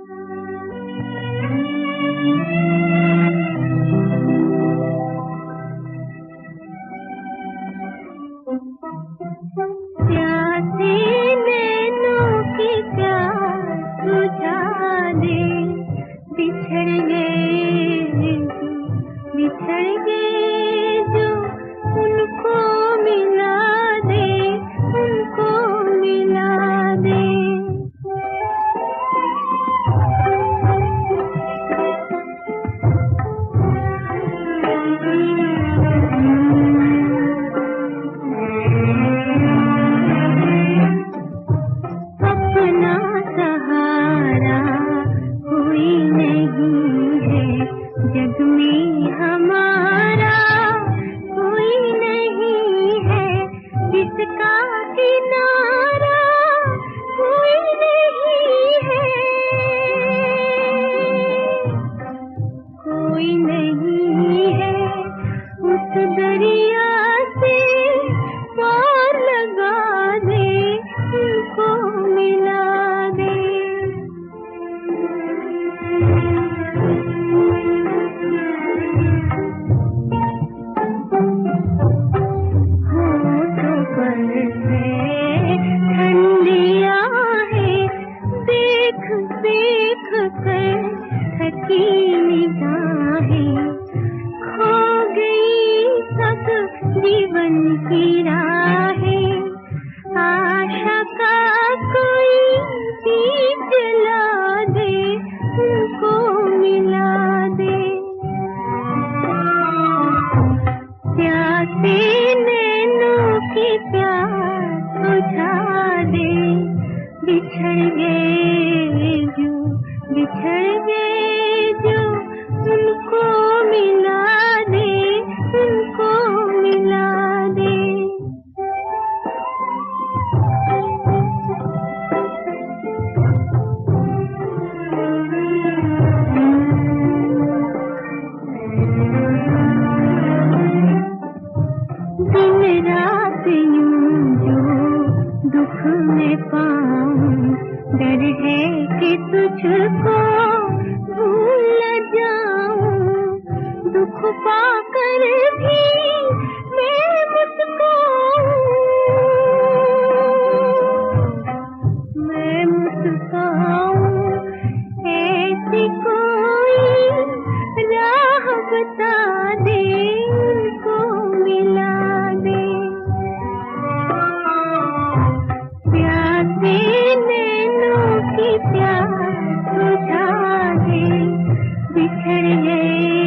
प्यासे नैनों की प्यास बुझा दे, बिछड़ गए जो उनको मिला दे, उनको मिला दे। अपना सहारा कोई नहीं है जग में, हमारा कोई नहीं है जिसका किनारा कोई नहीं है, कोई नहीं है। उस दरिया से पार लगा दे, उनको मिला दे। होठों पर है ठंडी आहें, देख देख कर थकी निगाहें, खो गई सब जीवन की राहें। आशा का कोई दीप जला दे, उनको मिला दे। प्यासे नैनों की प्यास बुझा दे, बिछड़ गए जो उनको मिला दे, उनको मिला दे। दिन रात यूं जो दुख में पाऊं, डर है कि तुझको भूल न जाऊं। दुख पाकर भी मैं मुस्कुराऊं, मैं मुस्कुराऊं। ऐसी कोई राह बता दे, उनको मिला दे। प्यासे नैनों की प्यास बुझा दे, बिछड़ गए